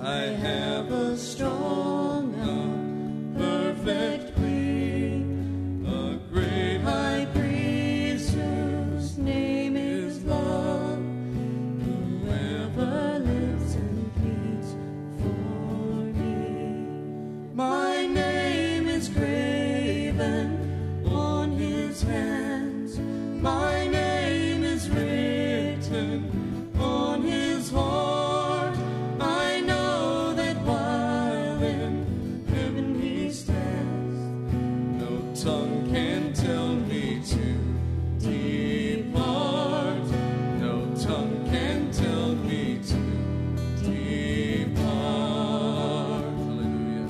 I have a strong, perfect Queen, a great high priest whose name is love, whoever lives and pleads for me. My name is graven on his hands, my name is written on his heart. I know that while in heaven he stands, no tongue can tell me to depart. No tongue can tell me to depart. Hallelujah.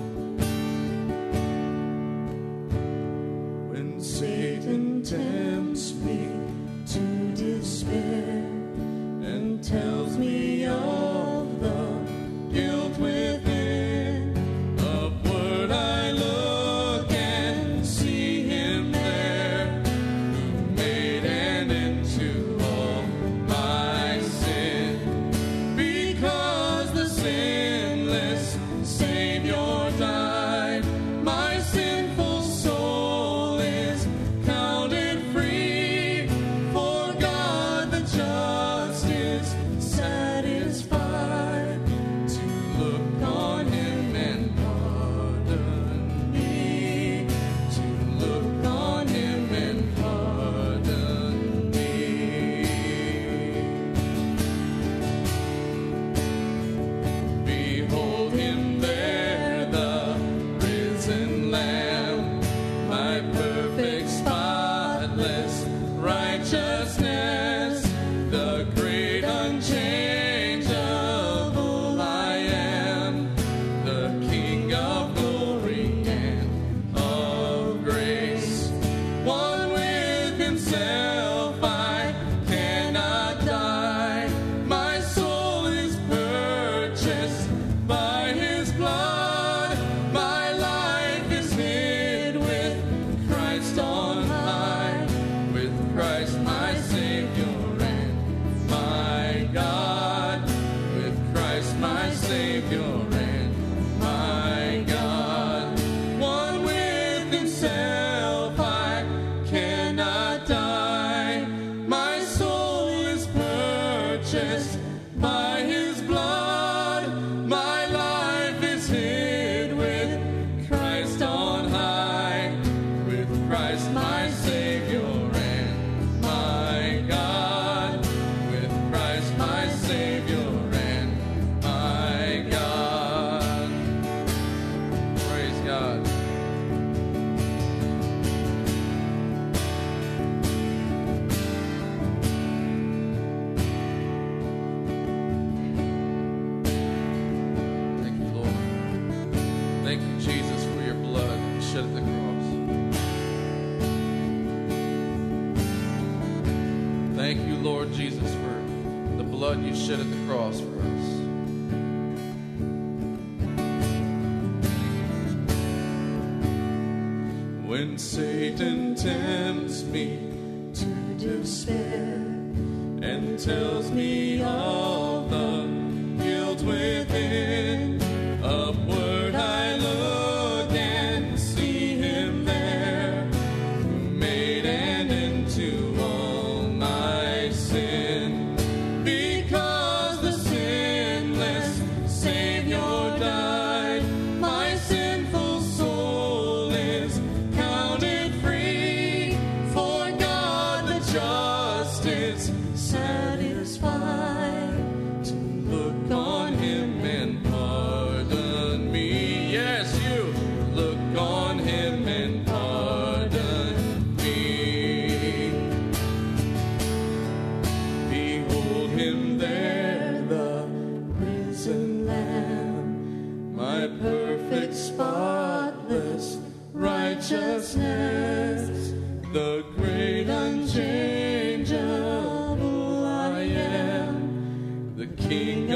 When Satan tempts me to despair and tells me of the guilt within, upward I look and see him there, who made an end to all my sin. Because the sinless Savior died, my sinful soul is counted free. For God the just is satisfied to look on him and pardon me, to look on him and pardon me. Behold him there, the risen Lamb, my perfect, spotless righteousness, the great unchangeable I am, the King of glory and of grace. One with himself, I cannot die. My soul is purchased by his blood. My life is hid with Christ on high, with Christ my Savior and my God, with Christ my Savior and my God. One with himself, I cannot die. My soul is purchased by his blood. My life is hid with Christ on high, with Christ my Savior and my God, with Christ my Savior and my God. Praise God. Thank you, Lord. Thank you, Jesus, for your blood shed at the cross. Thank you, Lord Jesus, for the blood you shed at the cross for us. When Satan tempts me to despair and tells me of the guilt within, upward I look and see him there, who made an end to all my sin. Because the sinless Savior died, my sinful soul is counted free. For God the just is satisfied to look on him and pardon me. Yes, you look on him and pardon me. Behold him there, the risen Lamb, my perfect, spotless righteousness, the great unchangeable I am, the King